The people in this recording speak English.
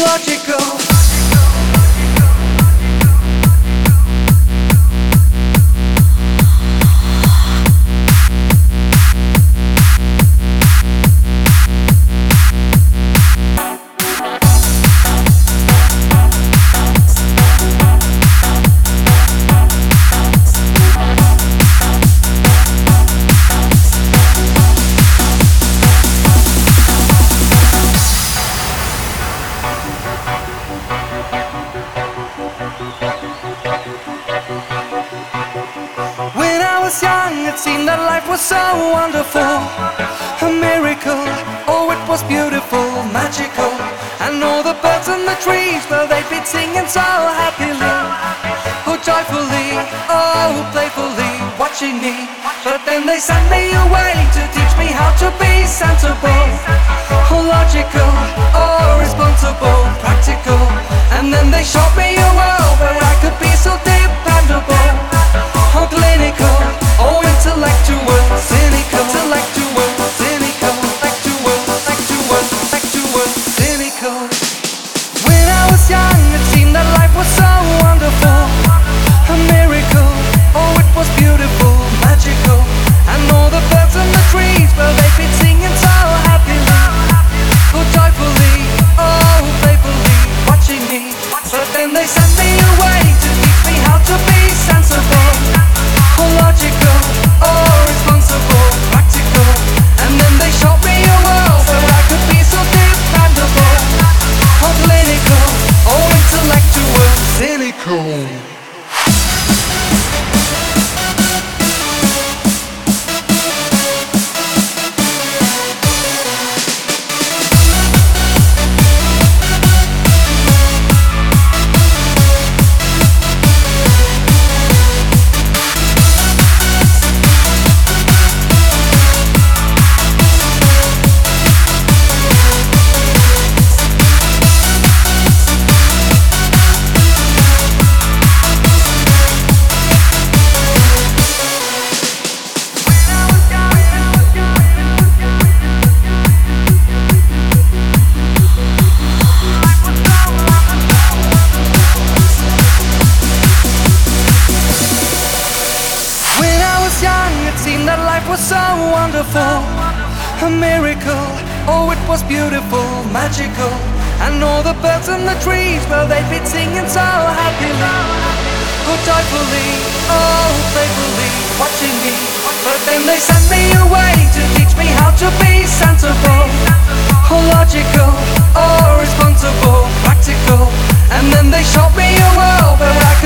logical. When I was young, it seemed that life was so wonderful, a miracle. Oh, it was beautiful, magical. And all the birds in the trees, well, they'd be singing so happily, oh, joyfully, oh, playfully, watching me. But then they sent me away to teach me how to be sensible, oh, logical, oh, responsible, practical. And then they showed me a world where I could be so dependable, oh, clinical, oh, intellectual, cynical, intellectual, cynical, intellectual, cynical. When I was young, it seemed that life was so wonderful, a miracle. Oh, it was beautiful, magical. And all the birds in the trees, well, they'd been singing so happily, oh, joyfully, oh, playfully, watching me. But then they sent me away to teach me how to be sensible, oh, logical, oh, responsible, practical. And then they showed me a world where I could be so dependable, oh, clinical, oh, intellectual, cynical. It seemed that life was so wonderful, a miracle. Oh, it was beautiful, magical. And all the birds in the trees, well, they'd been singing so happily, oh, joyfully, oh, playfully, watching me. But then they sent me away to teach me how to be sensible, oh, logical, oh, responsible, practical. And then they showed me a world where I